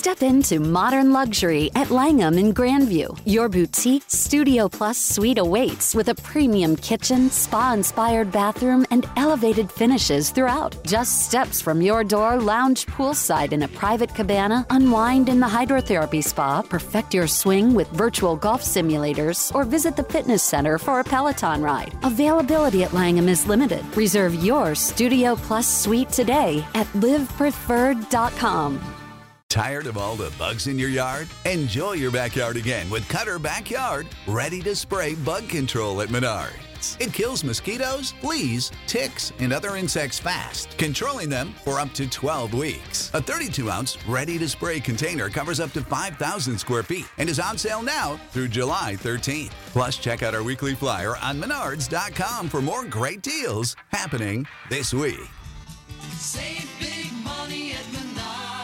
Step into modern luxury at Langham in Grandview. Your boutique Studio Plus suite awaits with a premium kitchen, spa-inspired bathroom, and elevated finishes throughout. Just steps from your door, lounge poolside in a private cabana, unwind in the hydrotherapy spa, perfect your swing with virtual golf simulators, or visit the fitness center for a Peloton ride. Availability at Langham is limited. Reserve your Studio Plus suite today at livepreferred.com. Tired of all the bugs in your yard? Enjoy your backyard again with Cutter Backyard, ready to spray bug control at Menards. It kills mosquitoes, fleas, ticks, and other insects fast, controlling them for up to 12 weeks. A 32-ounce ready-to-spray container covers up to 5,000 square feet and is on sale now through July 13th. Plus, check out our weekly flyer on Menards.com for more great deals happening this week. Save big money at Menards.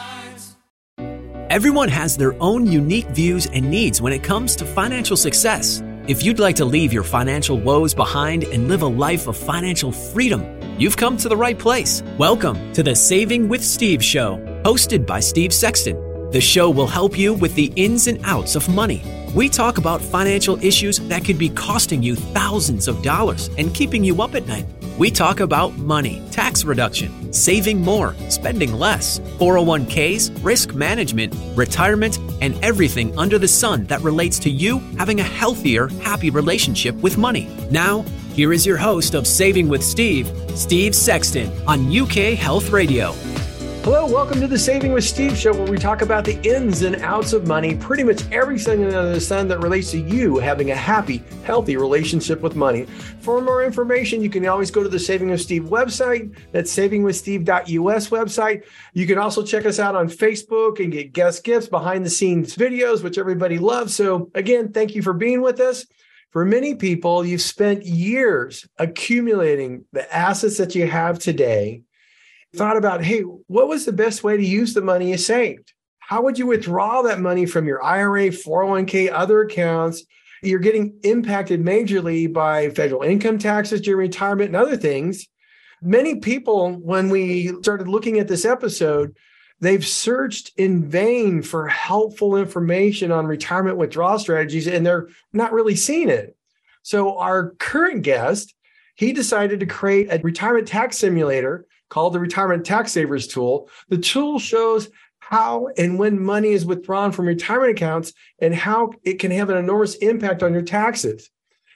Everyone has their own unique views and needs when it comes to financial success. If you'd like to leave your financial woes behind and live a life of financial freedom, you've come to the right place. Welcome to the Saving with Steve Show, hosted by Steve Sexton. The show will help you with the ins and outs of money. We talk about financial issues that could be costing you thousands of dollars and keeping you up at night. We talk about money, tax reduction, saving more, spending less, 401ks, risk management, retirement, and everything under the sun that relates to you having a healthier, happy relationship with money. Now, here is your host of Saving with Steve, Steve Sexton, on UK Health Radio. Hello, welcome to the Saving with Steve show, where we talk about the ins and outs of money, pretty much everything under the sun that relates to you having a happy, healthy relationship with money. For more information, you can always go to the Saving with Steve website. That's savingwithsteve.us website. You can also check us out on Facebook and get guest gifts, behind the scenes videos, which everybody loves. So again, thank you for being with us. For many people, you've spent years accumulating the assets that you have today. Thought about, hey, what was the best way to use the money you saved? How would you withdraw that money from your IRA, 401k, other accounts? You're getting impacted majorly by federal income taxes during retirement and other things. Many people, when we started looking at this episode, they've searched in vain for helpful information on retirement withdrawal strategies, and they're not really seeing it. So our current guest, he decided to create a retirement tax simulator called the Retirement Tax Savers Tool. The tool shows how and when money is withdrawn from retirement accounts and how it can have an enormous impact on your taxes.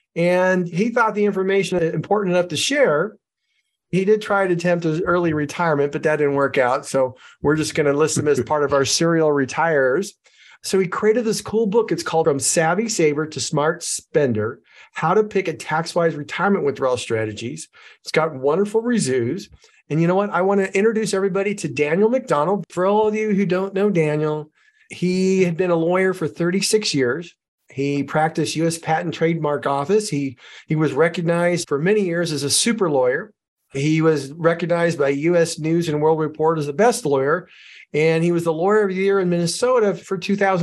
And he thought the information important enough to share. He did try to attempt his early retirement, but that didn't work out. So we're just going to list him as part of our serial retirers. So he created this cool book. It's called From Savvy Saver to Smart Spender: How to Pick a Tax-Wise Retirement Withdrawal Strategies. It's got wonderful reviews. And you know what? I want to introduce everybody to Daniel McDonald. For all of you who don't know Daniel, he had been a lawyer for 36 years. He practiced U.S. Patent and Trademark Office. He was recognized for many years as a super lawyer. He was recognized by U.S. News and World Report as the best lawyer. And he was the Lawyer of the Year in Minnesota for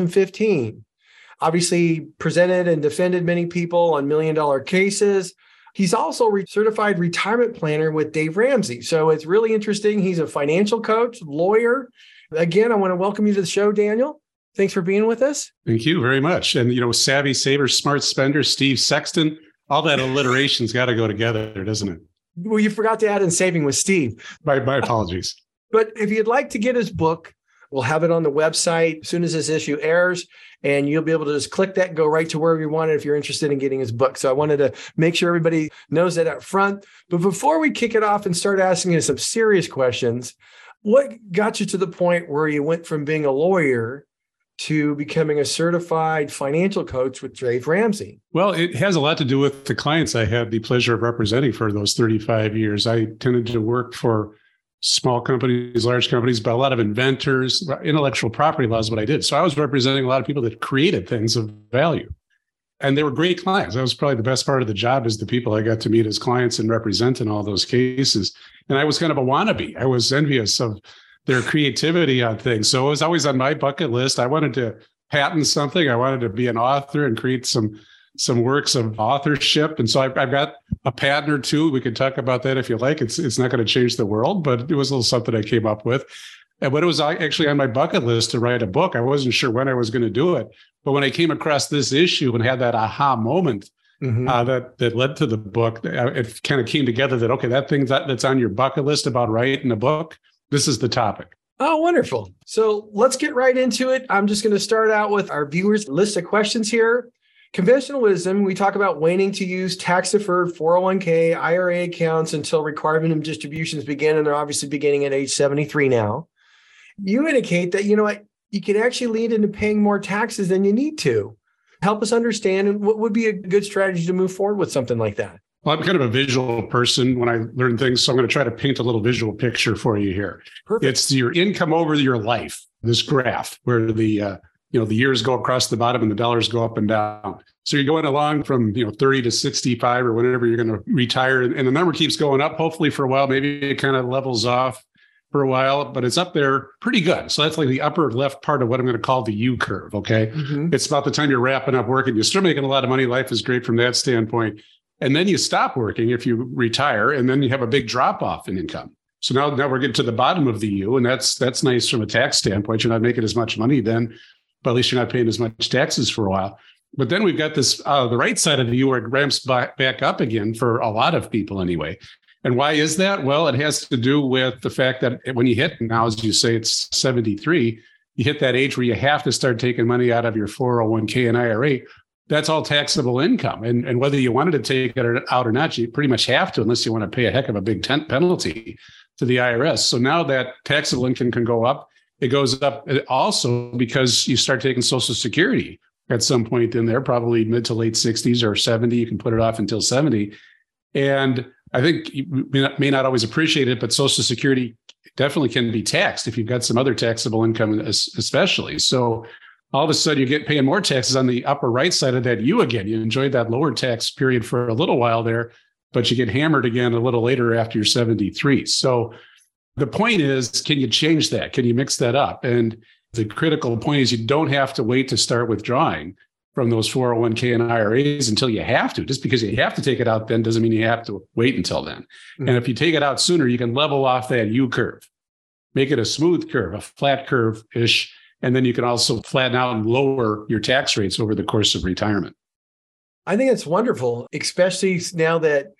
2015. Obviously, presented and defended many people on million-dollar cases. He's also a certified retirement planner with Dave Ramsey. So it's really interesting. He's a financial coach, lawyer. Again, I want to welcome you to the show, Daniel. Thanks for being with us. Thank you very much. And, Savvy Saver, Smart Spender, Steve Sexton, all that alliteration's got to go together, doesn't it? Well, you forgot to add in Saving with Steve. My apologies. But if you'd like to get his book, we'll have it on the website as soon as this issue airs, and you'll be able to just click that and go right to wherever you want it if you're interested in getting his book. So I wanted to make sure everybody knows that up front. But before we kick it off and start asking you some serious questions, what got you to the point where you went from being a lawyer to becoming a certified financial coach with Dave Ramsey? Well, it has a lot to do with the clients I had the pleasure of representing for those 35 years. I tended to work for small companies, large companies, but a lot of inventors, intellectual property law is what I did. So I was representing a lot of people that created things of value. And they were great clients. That was probably the best part of the job, is the people I got to meet as clients and represent in all those cases. And I was kind of a wannabe. I was envious of their creativity on things. So it was always on my bucket list. I wanted to patent something. I wanted to be an author and create some works of authorship. And so I've got a patent or two. We could talk about that if you like. It's not going to change the world, but it was a little something I came up with. And when it was actually on my bucket list to write a book, I wasn't sure when I was going to do it. But when I came across this issue and had that aha moment, that led to the book, it kind of came together that, okay, that thing that's on your bucket list about writing a book, this is the topic. Oh, wonderful. So let's get right into it. I'm just going to start out with our viewers' list of questions here. Conventional wisdom, we talk about waiting to use tax-deferred 401k, IRA accounts until required minimum distributions begin, and they're obviously beginning at age 73 now. You indicate that, you know what, you can actually lead into paying more taxes than you need to. Help us understand what would be a good strategy to move forward with something like that. Well, I'm kind of a visual person when I learn things, so I'm going to try to paint a little visual picture for you here. Perfect. It's your income over your life, this graph, where the years go across the bottom and the dollars go up and down. So you're going along from 30 to 65 or whenever you're going to retire, and the number keeps going up, hopefully for a while. Maybe it kind of levels off for a while, but it's up there pretty good. So that's like the upper left part of what I'm going to call the U curve, okay? It's about the time you're wrapping up work and you're still making a lot of money. Life is great from that standpoint. And then you stop working if you retire, and then you have a big drop off in income. So now we're getting to the bottom of the U, and that's nice from a tax standpoint. You're not making as much money then, but at least you're not paying as much taxes for a while. But then we've got this, the right side of the U where it ramps back up again for a lot of people anyway. And why is that? Well, it has to do with the fact that when you hit, now as you say, it's 73, you hit that age where you have to start taking money out of your 401k and IRA. That's all taxable income. And whether you wanted to take it out or not, you pretty much have to, unless you want to pay a heck of a big penalty to the IRS. So now that taxable income can go up. It goes up also because you start taking Social Security at some point in there, probably mid to late 60s or 70. You can put it off until 70. And I think you may not always appreciate it, but Social Security definitely can be taxed if you've got some other taxable income, especially. So all of a sudden, you get paying more taxes on the upper right side of that U again. You enjoyed that lower tax period for a little while there, but you get hammered again a little later after you're 73. So the point is, can you change that? Can you mix that up? And the critical point is you don't have to wait to start withdrawing from those 401k and IRAs until you have to. Just because you have to take it out then doesn't mean you have to wait until then. And if you take it out sooner, you can level off that U curve, make it a smooth curve, a flat curve-ish. And then you can also flatten out and lower your tax rates over the course of retirement. I think it's wonderful, especially now that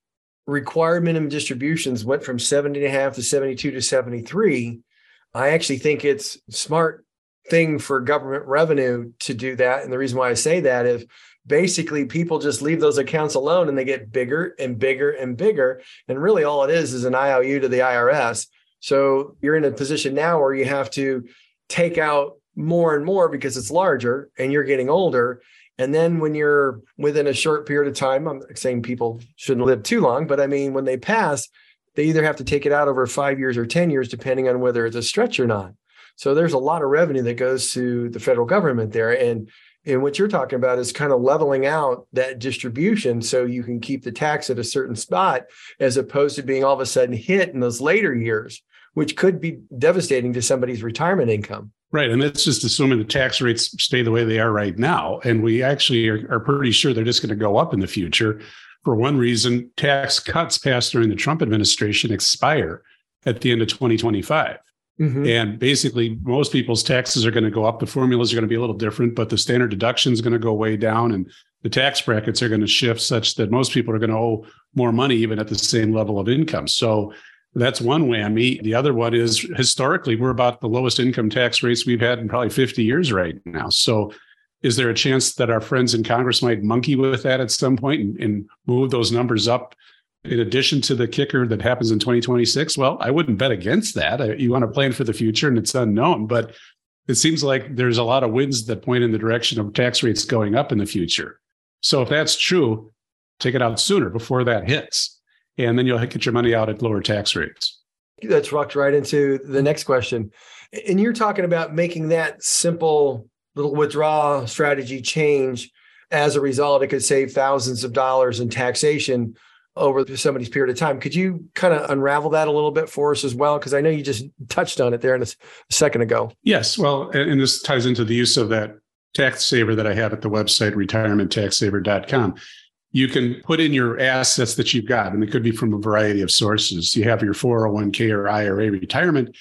required minimum distributions went from 70.5 to 72 to 73. I actually think it's a smart thing for government revenue to do that. And the reason why I say that is basically people just leave those accounts alone and they get bigger and bigger and bigger. And really all it is an IOU to the IRS. So you're in a position now where you have to take out more and more because it's larger and you're getting older. And then when you're within a short period of time, I'm saying people shouldn't live too long, but I mean, when they pass, they either have to take it out over 5 years or 10 years, depending on whether it's a stretch or not. So there's a lot of revenue that goes to the federal government there. And what you're talking about is kind of leveling out that distribution so you can keep the tax at a certain spot, as opposed to being all of a sudden hit in those later years, which could be devastating to somebody's retirement income. Right. And that's just assuming the tax rates stay the way they are right now. And we actually are pretty sure they're just going to go up in the future. For one reason, tax cuts passed during the Trump administration expire at the end of 2025. And basically, most people's taxes are going to go up. The formulas are going to be a little different, but the standard deduction is going to go way down. And the tax brackets are going to shift such that most people are going to owe more money, even at the same level of income. So that's one whammy. The other one is historically, we're about the lowest income tax rates we've had in probably 50 years right now. So is there a chance that our friends in Congress might monkey with that at some point and move those numbers up in addition to the kicker that happens in 2026? Well, I wouldn't bet against that. You want to plan for the future and it's unknown, but it seems like there's a lot of winds that point in the direction of tax rates going up in the future. So if that's true, take it out sooner before that hits. And then you'll get your money out at lower tax rates. That's rocked right into the next question. And you're talking about making that simple little withdrawal strategy change. As a result, it could save thousands of dollars in taxation over somebody's period of time. Could you kind of unravel that a little bit for us as well? Because I know you just touched on it there a second ago. Yes. Well, and this ties into the use of that tax saver that I have at the website, retirementtaxsaver.com. You can put in your assets that you've got, and it could be from a variety of sources. You have your 401k or IRA retirement,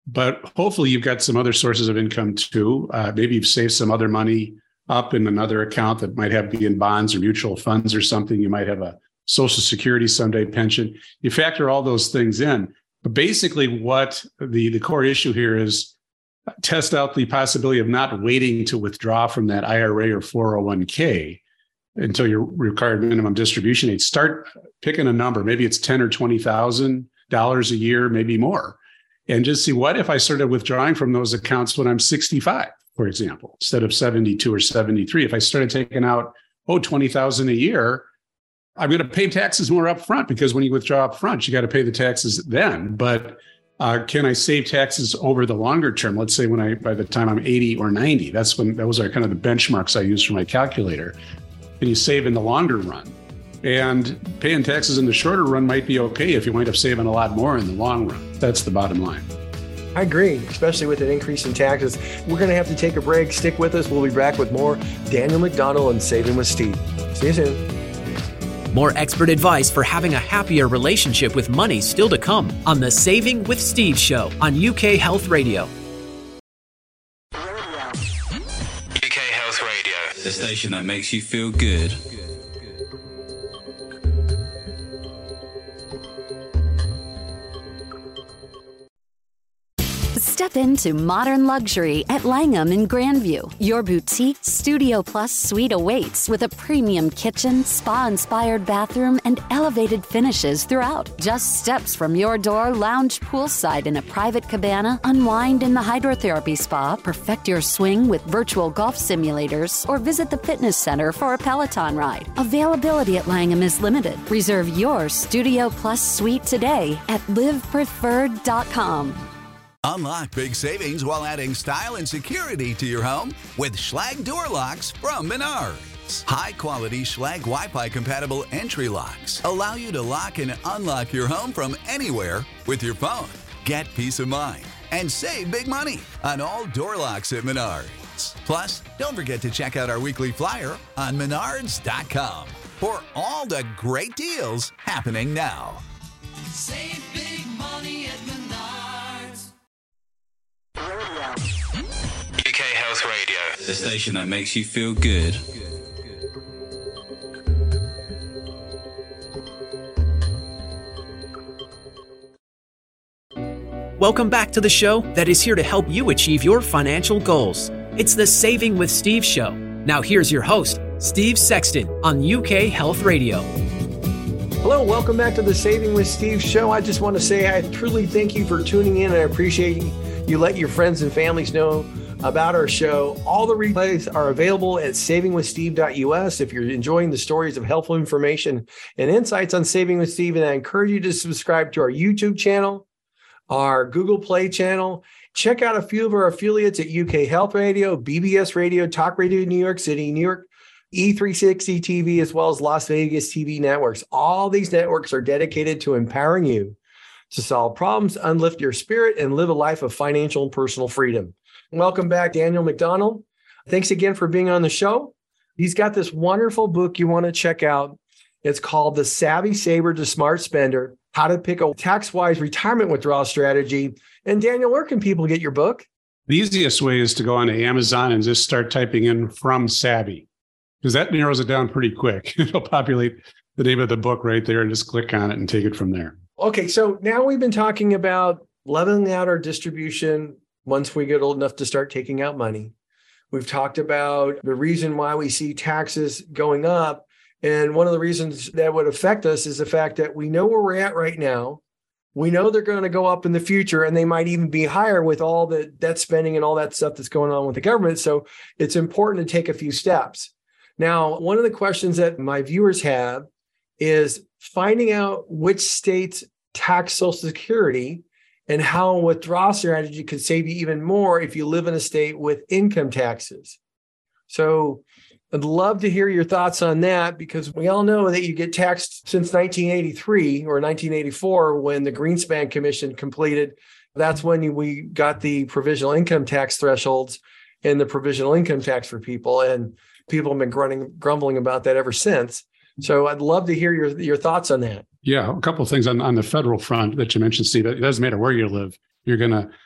but hopefully you've got some other sources of income too. Maybe you've saved some other money up in another account that might be in bonds or mutual funds or something. You might have a Social Security someday pension. You factor all those things in. But basically what the core issue here is test out the possibility of not waiting to withdraw from that IRA or 401k until your required minimum distribution age. Start picking a number. Maybe it's $10,000 or $20,000 a year, maybe more. And just see, what if I started withdrawing from those accounts when I'm 65, for example, instead of 72 or 73? If I started taking out, $20,000 a year, I'm going to pay taxes more upfront, because when you withdraw upfront, you got to pay the taxes then. But can I save taxes over the longer term? Let's say by the time I'm 80 or 90, those are kind of the benchmarks I use for my calculator. Can you save in the longer run? And paying taxes in the shorter run might be okay if you wind up saving a lot more in the long run. That's the bottom line. I agree, especially with an increase in taxes. We're going to have to take a break. Stick with us. We'll be back with more Daniel McDonald and Saving with Steve. See you soon. More expert advice for having a happier relationship with money still to come on the Saving with Steve show on UK Health Radio. UK Health Radio, the station that makes you feel good. Step into modern luxury at Langham in Grandview. Your boutique Studio Plus suite awaits with a premium kitchen, spa-inspired bathroom, and elevated finishes throughout. Just steps from your door, lounge poolside in a private cabana, unwind in the hydrotherapy spa, perfect your swing with virtual golf simulators, or visit the fitness center for a Peloton ride. Availability at Langham is limited. Reserve your Studio Plus suite today at livepreferred.com. Unlock big savings while adding style and security to your home with Schlage door locks from Menards. High-quality Schlage Wi-Fi compatible entry locks allow you to lock and unlock your home from anywhere with your phone. Get peace of mind and save big money on all door locks at Menards. Plus, don't forget to check out our weekly flyer on menards.com for all the great deals happening now. Save big money at Menards. UK Health Radio, the station that makes you feel good. Welcome back to the show that is here to help you achieve your financial goals. It's the Saving with Steve show. Now here's your host, Steve Sexton on UK Health Radio. Hello, welcome back to the Saving with Steve show. I just want to say I truly thank you for tuning in, and I appreciate you let your friends and families know about our show. All the replays are available at savingwithsteve.us. If you're enjoying the stories of helpful information and insights on Saving with Steve, and I encourage you to subscribe to our YouTube channel, our Google Play channel. Check out a few of our affiliates at UK Health Radio, BBS Radio, Talk Radio New York City, New York, E360 TV, as well as Las Vegas TV networks. All these networks are dedicated to empowering you to solve problems, uplift your spirit, and live a life of financial and personal freedom. Welcome back, Daniel McDonald. Thanks again for being on the show. He's got this wonderful book you want to check out. It's called The Savvy Saver to Smart Spender, How to Pick a Tax-Wise Retirement Withdrawal Strategy. And Daniel, where can people get your book? The easiest way is to go onto Amazon and just start typing in From Savvy, because that narrows it down pretty quick. It'll populate the name of the book right there and just click on it and take it from there. Okay, so now we've been talking about leveling out our distribution once we get old enough to start taking out money. We've talked about the reason why we see taxes going up. And one of the reasons that would affect us is the fact that we know where we're at right now. We know they're going to go up in the future, and they might even be higher with all the debt spending and all that stuff that's going on with the government. So it's important to take a few steps. Now, one of the questions that my viewers have is finding out which states tax Social Security and how a withdrawal strategy could save you even more if you live in a state with income taxes. So I'd love to hear your thoughts on that, because we all know that you get taxed since 1983 or 1984 when the Greenspan Commission completed. That's when we got the provisional income tax thresholds and the provisional income tax for people. And people have been grumbling about that ever since. So I'd love to hear your thoughts on that. Yeah, a couple of things on the federal front that you mentioned, Steve. It doesn't matter where you live. You're going to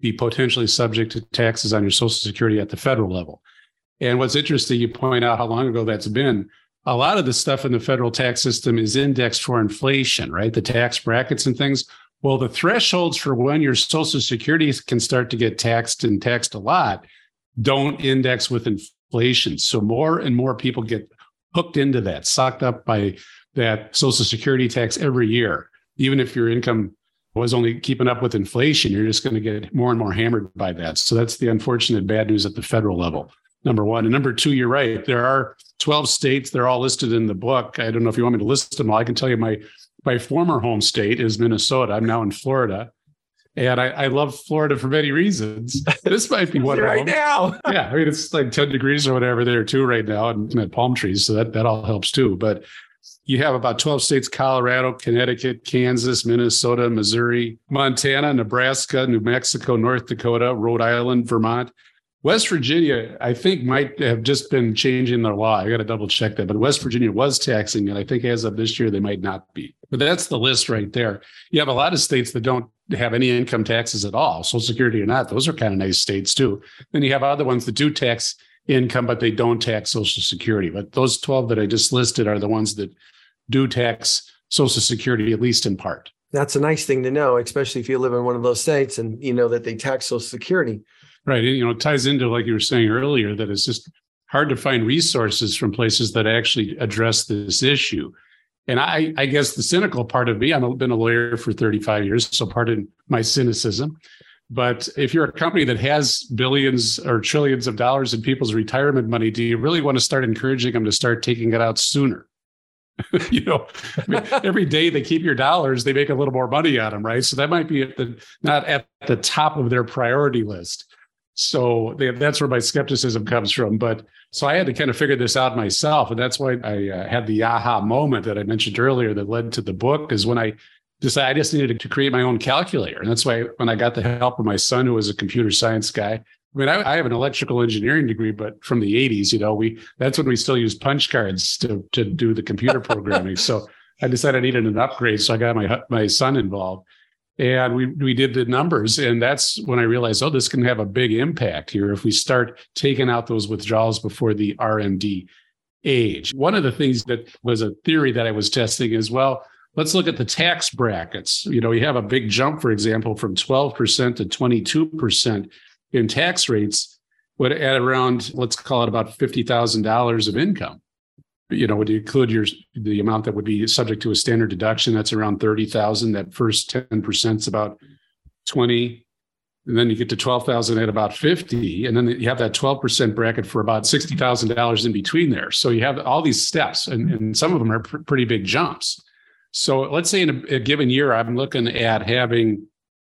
be potentially subject to taxes on your Social Security at the federal level. And what's interesting, you point out how long ago that's been. A lot of the stuff in the federal tax system is indexed for inflation, right? The tax brackets and things. Well, the thresholds for when your Social Security can start to get taxed and taxed a lot don't index with inflation. So more and more people get hooked into that, sucked up by that Social Security tax every year. Even if your income was only keeping up with inflation, you're just going to get more and more hammered by that. So that's the unfortunate bad news at the federal level, number one. And number two, you're right. There are 12 states. They're all listed in the book. I don't know if you want me to list them all. I can tell you my former home state is Minnesota. I'm now in Florida. And I love Florida for many reasons. This might be one right of them. now. Yeah, I mean, it's like 10 degrees or whatever there too right now, and at palm trees. So that all helps too. But you have about 12 states: Colorado, Connecticut, Kansas, Minnesota, Missouri, Montana, Nebraska, New Mexico, North Dakota, Rhode Island, Vermont. West Virginia, I think, might have just been changing their law. I got to double check that. But West Virginia was taxing, and I think as of this year, they might not be. But that's the list right there. You have a lot of states that don't have any income taxes at all, Social Security or not. Those are kind of nice states too. Then you have other ones that do tax income, but they don't tax Social Security. But those 12 that I just listed are the ones that do tax Social Security, at least in part. That's a nice thing to know, especially if you live in one of those states and you know that they tax Social Security. Right. It ties into, like you were saying earlier, that it's just hard to find resources from places that actually address this issue. And I guess the cynical part of me, I've been a lawyer for 35 years, so pardon my cynicism. But if you're a company that has billions or trillions of dollars in people's retirement money, do you really want to start encouraging them to start taking it out sooner? Every day they keep your dollars, they make a little more money on them, right? So that might be not at the top of their priority list. So that's where my skepticism comes from. But so I had to kind of figure this out myself. And that's why I had the aha moment that I mentioned earlier that led to the book, is when I decided I just needed to create my own calculator. And that's why when I got the help of my son, who was a computer science guy, I mean, I have an electrical engineering degree, but from the 80s, that's when we still use punch cards to do the computer programming. So I decided I needed an upgrade. So I got my son involved. And we did the numbers, and that's when I realized, this can have a big impact here if we start taking out those withdrawals before the RMD age. One of the things that was a theory that I was testing is, let's look at the tax brackets. You have a big jump, for example, from 12% to 22% in tax rates, but at around, let's call it about $50,000 of income. Would you include the amount that would be subject to a standard deduction? That's around $30,000. That first 10% is about 20, and then you get to 12,000 at about 50, and then you have that 12% bracket for about $60,000 in between there. So you have all these steps, and some of them are pretty big jumps. So let's say in a given year, I'm looking at having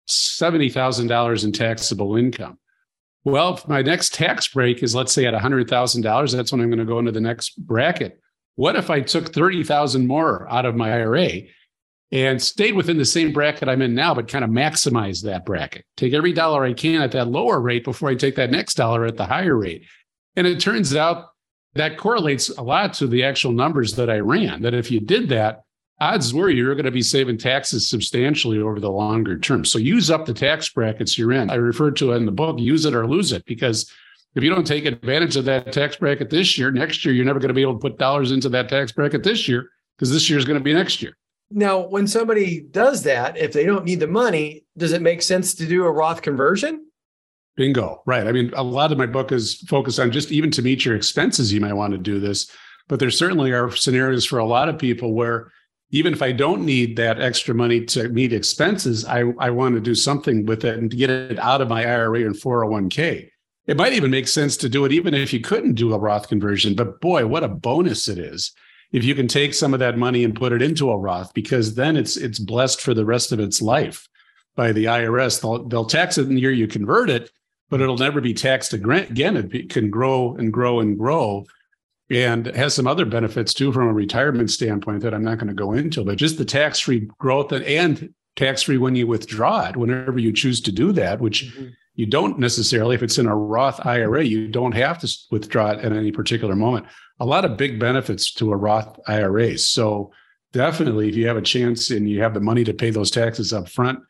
$70,000 in taxable income. Well, if my next tax break is, let's say, at $100,000, that's when I'm going to go into the next bracket. What if I took $30,000 more out of my IRA and stayed within the same bracket I'm in now, but kind of maximize that bracket? Take every dollar I can at that lower rate before I take that next dollar at the higher rate. And it turns out that correlates a lot to the actual numbers that I ran, that if you did that, odds were you're going to be saving taxes substantially over the longer term. So use up the tax brackets you're in. I referred to it in the book, use it or lose it, because if you don't take advantage of that tax bracket this year, next year, you're never going to be able to put dollars into that tax bracket this year, because this year is going to be next year. Now, when somebody does that, if they don't need the money, does it make sense to do a Roth conversion? Bingo. Right. I mean, a lot of my book is focused on just even to meet your expenses, you might want to do this. But there certainly are scenarios for a lot of people where even if I don't need that extra money to meet expenses, I want to do something with it and to get it out of my IRA and 401k. It might even make sense to do it even if you couldn't do a Roth conversion. But boy, what a bonus it is if you can take some of that money and put it into a Roth, because then it's blessed for the rest of its life by the IRS. They'll tax it in the year you convert it, but it'll never be taxed again. It can grow and grow and grow. And it has some other benefits too from a retirement standpoint that I'm not going to go into, but just the tax-free growth and tax-free when you withdraw it, whenever you choose to do that, which you don't necessarily, if it's in a Roth IRA, you don't have to withdraw it at any particular moment. A lot of big benefits to a Roth IRA. So definitely, if you have a chance and you have the money to pay those taxes up front,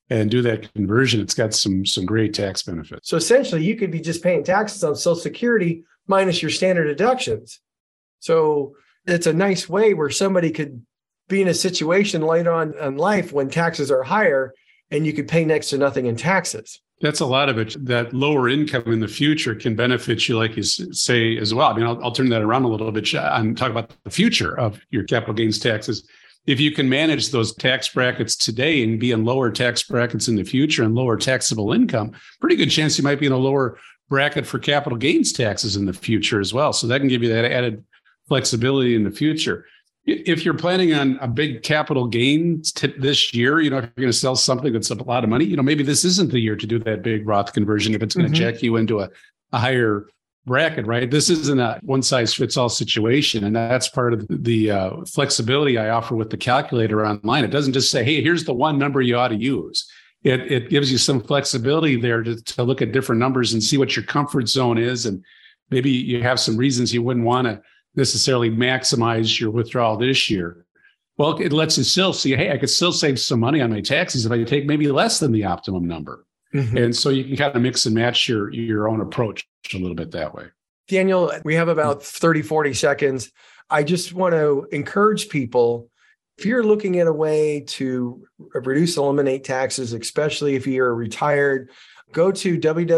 and do that conversion, it's got some great tax benefits. So essentially, you could be just paying taxes on Social Security minus your standard deductions. So it's a nice way where somebody could be in a situation later on in life when taxes are higher and you could pay next to nothing in taxes. That's a lot of it. That lower income in the future can benefit you, like you say, as well. I mean, I'll turn that around a little bit and talk about the future of your capital gains taxes. If you can manage those tax brackets today and be in lower tax brackets in the future and lower taxable income, pretty good chance you might be in a lower bracket for capital gains taxes in the future as well. So that can give you that added flexibility in the future. If you're planning on a big capital gains this year, if you're going to sell something that's a lot of money, maybe this isn't the year to do that big Roth conversion if it's going to jack you into a higher bracket, right? This isn't a one-size-fits-all situation. And that's part of the flexibility I offer with the calculator online. It doesn't just say, hey, here's the one number you ought to use. It gives you some flexibility there to look at different numbers and see what your comfort zone is. And maybe you have some reasons you wouldn't want to necessarily maximize your withdrawal this year. Well, it lets you still see, hey, I could still save some money on my taxes if I take maybe less than the optimum number. And so you can kind of mix and match your own approach a little bit that way. Daniel, we have about 30, 40 seconds. I just want to encourage people, if you're looking at a way to reduce, eliminate taxes, especially if you're retired, go to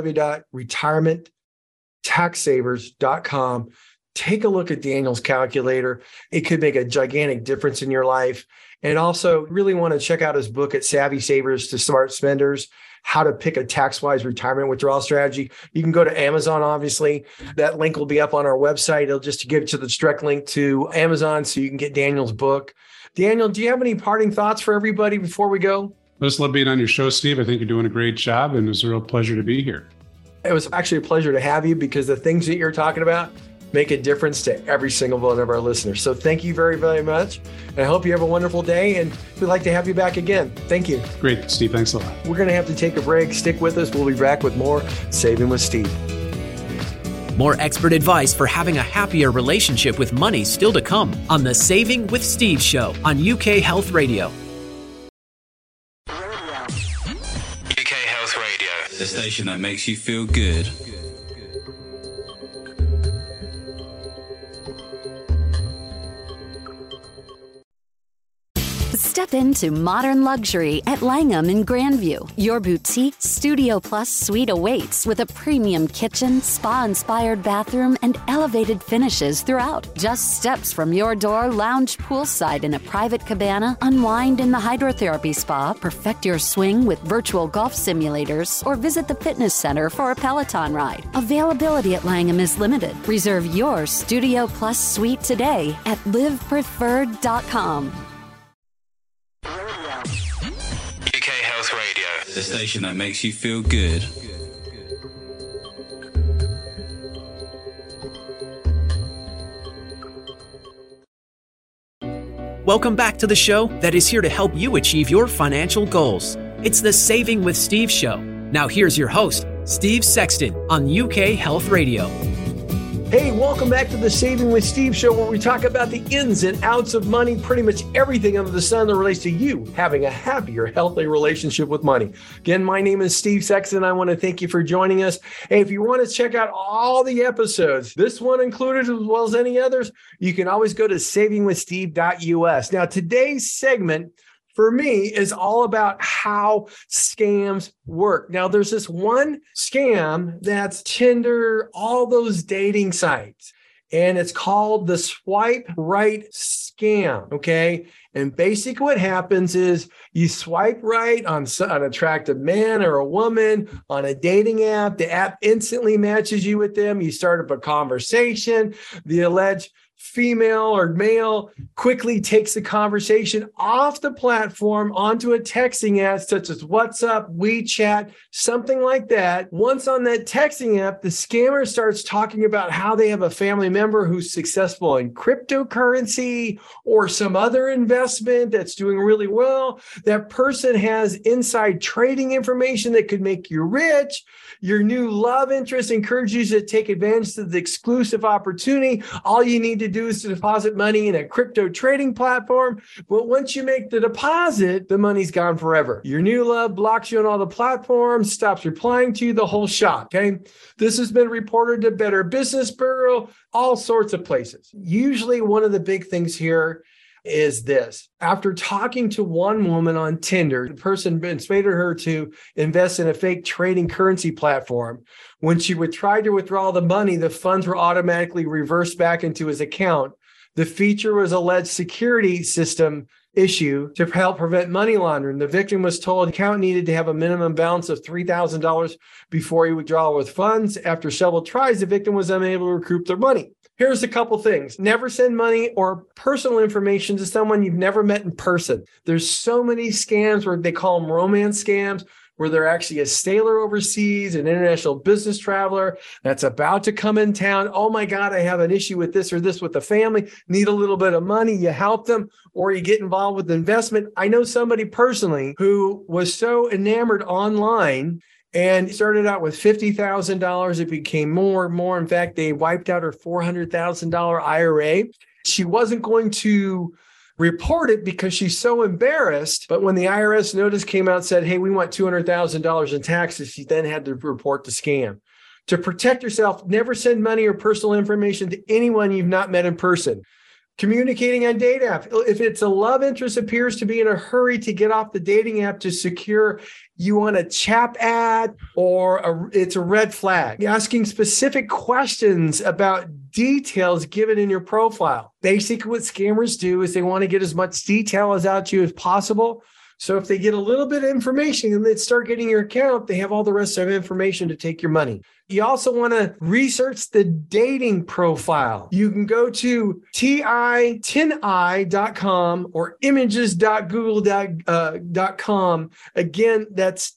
www.retirementtaxsavers.com. Take a look at Daniel's calculator. It could make a gigantic difference in your life. And also really want to check out his book at Savvy Savers to Smart Spenders, How to Pick a Tax-Wise Retirement Withdrawal Strategy. You can go to Amazon, obviously. That link will be up on our website. It'll just give you the direct link to Amazon so you can get Daniel's book. Daniel, do you have any parting thoughts for everybody before we go? I just love being on your show, Steve. I think you're doing a great job, and it was a real pleasure to be here. It was actually a pleasure to have you because the things that you're talking about make a difference to every single one of our listeners. So thank you very, very much. And I hope you have a wonderful day. And we'd like to have you back again. Thank you. Great, Steve. Thanks a lot. We're going to have to take a break. Stick with us. We'll be back with more Saving with Steve. More expert advice for having a happier relationship with money still to come on the Saving with Steve show on UK Health Radio. UK Health Radio, the station that makes you feel good. Step into modern luxury at Langham in Grandview. Your boutique Studio Plus suite awaits with a premium kitchen, spa-inspired bathroom, and elevated finishes throughout. Just steps from your door, lounge poolside in a private cabana, unwind in the hydrotherapy spa, perfect your swing with virtual golf simulators, or visit the fitness center for a Peloton ride. Availability at Langham is limited. Reserve your Studio Plus suite today at livepreferred.com. UK Health Radio, the station that makes you feel good. Welcome back to the show that is here to help you achieve your financial goals. It's the Saving with Steve show. Now here's your host, Steve Sexton on UK Health Radio. Hey, welcome back to the Saving with Steve show, where we talk about the ins and outs of money, pretty much everything under the sun that relates to you having a happier, healthy relationship with money. Again, my name is Steve Sexton. I want to thank you for joining us. Hey, if you want to check out all the episodes, this one included as well as any others, you can always go to savingwithsteve.us. Now, today's segment for me is all about how scams work. Now, there's this one scam that's Tinder, all those dating sites, and it's called the swipe right scam, okay? And basically what happens is you swipe right on an attractive man or a woman on a dating app. The app instantly matches you with them. You start up a conversation. The alleged female or male quickly takes the conversation off the platform onto a texting app such as WhatsApp, WeChat, something like that. Once on that texting app, the scammer starts talking about how they have a family member who's successful in cryptocurrency or some other investment that's doing really well. That person has inside trading information that could make you rich. Your new love interest encourages you to take advantage of the exclusive opportunity. All you need to to do is to deposit money in a crypto trading platform. But once you make the deposit, the money's gone forever. Your new love blocks you on all the platforms, stops replying to you, the whole shot. Okay. This has been reported to Better Business Bureau, all sorts of places. Usually one of the big things here is this. After talking to one woman on Tinder, the person persuaded her to invest in a fake trading currency platform. When she would try to withdraw the money, the funds were automatically reversed back into his account. The feature was alleged security system issue to help prevent money laundering. The victim was told the account needed to have a minimum balance of $3,000 before he would withdraw with funds. After several tries, the victim was unable to recoup their money. Here's a couple things. Never send money or personal information to someone you've never met in person. There's so many scams where they call them romance scams, where they're actually a sailor overseas, an international business traveler that's about to come in town. Oh my God, I have an issue with this or this with the family, need a little bit of money. You help them or you get involved with investment. I know somebody personally who was so enamored online and started out with $50,000. It became more and more. In fact, they wiped out her $400,000 IRA. She wasn't going to report it because she's so embarrassed. But when the IRS notice came out and said, hey, we want $200,000 in taxes, she then had to report the scam. To protect yourself, never send money or personal information to anyone you've not met in person. Communicating on date app. If it's a love interest appears to be in a hurry to get off the dating app to secure you want a chat ad or it's a red flag. Asking specific questions about details given in your profile. Basically, what scammers do is they want to get as much detail out to you as possible. So if they get a little bit of information and they start getting your account, they have all the rest of the information to take your money. You also want to research the dating profile. You can go to ti10i.com or images.google.com. Again, that's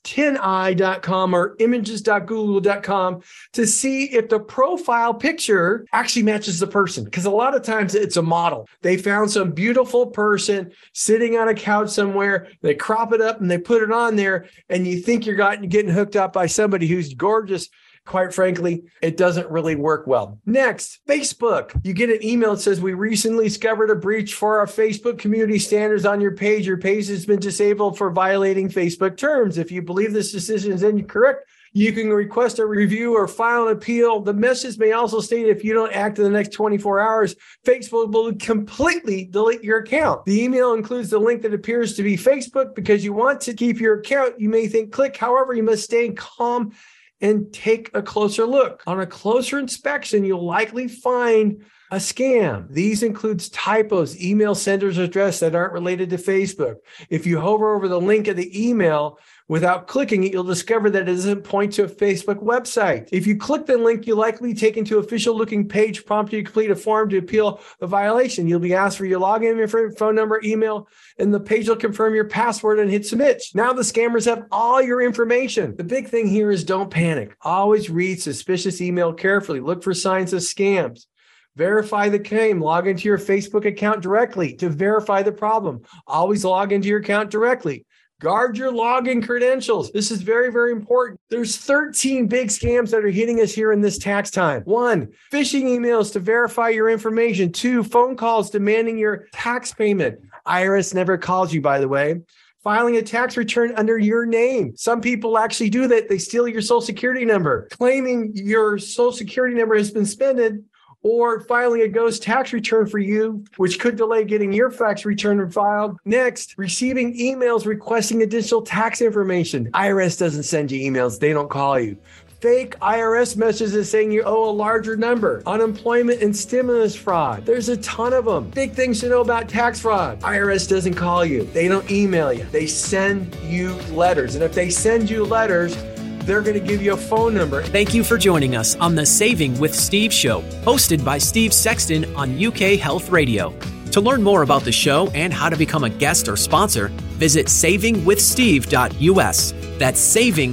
10i.com or images.google.com to see if the profile picture actually matches the person. Because a lot of times it's a model. They found some beautiful person sitting on a couch somewhere. They crop it up and they put it on there, and you think you're getting hooked up by somebody who's gorgeous. Quite frankly, it doesn't really work well. Next, Facebook. You get an email that says, we recently discovered a breach for our Facebook community standards on your page. Your page has been disabled for violating Facebook terms. If you believe this decision is incorrect, you can request a review or file an appeal. The message may also state if you don't act in the next 24 hours, Facebook will completely delete your account. The email includes the link that appears to be Facebook because you want to keep your account. You may think click. However, you must stay calm and take a closer look. On a closer inspection, you'll likely find a scam. These includes typos, email sender's address that aren't related to Facebook. If you hover over the link of the email without clicking it, you'll discover that it doesn't point to a Facebook website. If you click the link, you'll likely be taken to an official-looking page prompting you to complete a form to appeal a violation. You'll be asked for your login info, phone number, email, and the page will confirm your password and hit submit. Now the scammers have all your information. The big thing here is don't panic. Always read suspicious email carefully. Look for signs of scams. Verify the claim. Log into your Facebook account directly to verify the problem. Always log into your account directly. Guard your login credentials. This is very, very important. There's 13 big scams that are hitting us here in this tax time. 1, phishing emails to verify your information. 2, phone calls demanding your tax payment. IRS never calls you, by the way. Filing a tax return under your name. Some people actually do that. They steal your social security number, claiming your social security number has been spent, or filing a ghost tax return for you, which could delay getting your tax return filed. Next, receiving emails requesting additional tax information. IRS doesn't send you emails. They don't call you. Fake IRS messages saying you owe a larger number. Unemployment and stimulus fraud. There's a ton of them. Big things to know about tax fraud. IRS doesn't call you. They don't email you. They send you letters. And if they send you letters, they're going to give you a phone number. Thank you for joining us on the Saving with Steve show, hosted by Steve Sexton on UK Health Radio. To learn more about the show and how to become a guest or sponsor, visit savingwithsteve.us. That's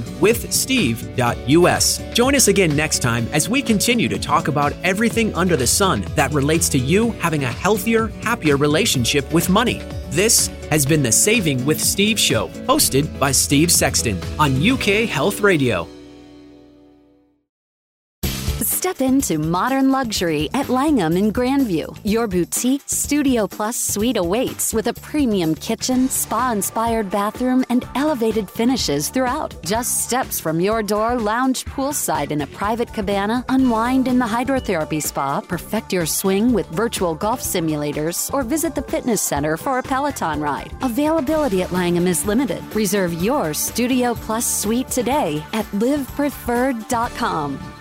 savingwithsteve.us. Join us again next time as we continue to talk about everything under the sun that relates to you having a healthier, happier relationship with money. This has been the Saving with Steve show, hosted by Steve Sexton on UK Health Radio. Step into modern luxury at Langham in Grandview. Your boutique Studio Plus suite awaits with a premium kitchen, spa-inspired bathroom, and elevated finishes throughout. Just steps from your door, lounge poolside in a private cabana, unwind in the hydrotherapy spa, perfect your swing with virtual golf simulators, or visit the fitness center for a Peloton ride. Availability at Langham is limited. Reserve your Studio Plus suite today at livepreferred.com.